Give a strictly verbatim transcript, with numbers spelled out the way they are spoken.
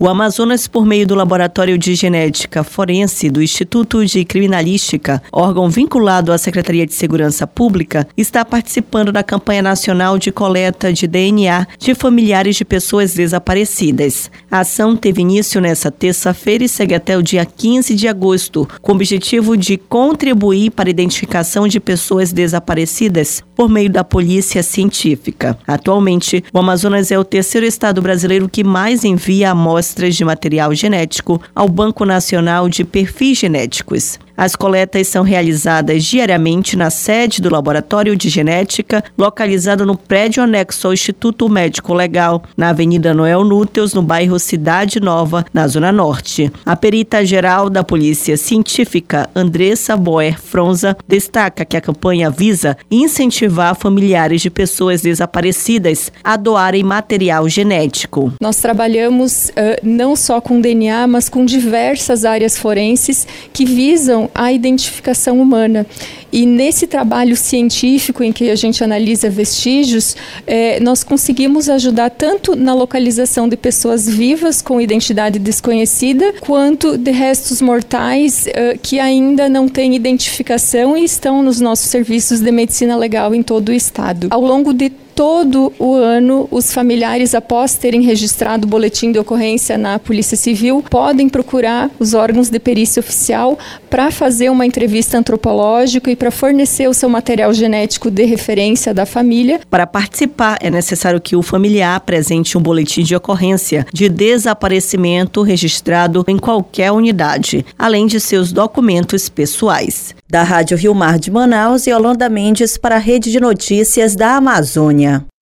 O Amazonas, por meio do Laboratório de Genética Forense do Instituto de Criminalística, órgão vinculado à Secretaria de Segurança Pública, está participando da campanha nacional de coleta de D N A de familiares de pessoas desaparecidas. A ação teve início nesta terça-feira e segue até o dia quinze de agosto, com o objetivo de contribuir para a identificação de pessoas desaparecidas por meio da polícia científica. Atualmente, o Amazonas é o terceiro estado brasileiro que mais envia amostras de material genético ao Banco Nacional de Perfis Genéticos. As coletas são realizadas diariamente na sede do Laboratório de Genética, localizado no prédio anexo ao Instituto Médico Legal, na Avenida Noel Núteus, no bairro Cidade Nova, na Zona Norte. A perita-geral da Polícia Científica, Andressa Boer Fronza, destaca que a campanha visa incentivar familiares de pessoas desaparecidas a doarem material genético. Nós trabalhamos uh, não só com D N A, mas com diversas áreas forenses que visam a identificação humana. E nesse trabalho científico em que a gente analisa vestígios, eh, nós conseguimos ajudar tanto na localização de pessoas vivas com identidade desconhecida, quanto de restos mortais eh, que ainda não têm identificação e estão nos nossos serviços de medicina legal em todo o estado. Ao longo de todo o ano, os familiares, após terem registrado o boletim de ocorrência na Polícia Civil, podem procurar os órgãos de perícia oficial para fazer uma entrevista antropológica e para fornecer o seu material genético de referência da família. Para participar, é necessário que o familiar apresente um boletim de ocorrência de desaparecimento registrado em qualquer unidade, além de seus documentos pessoais. Da Rádio Rio Mar de Manaus, Yolanda Mendes para a Rede de Notícias da Amazônia.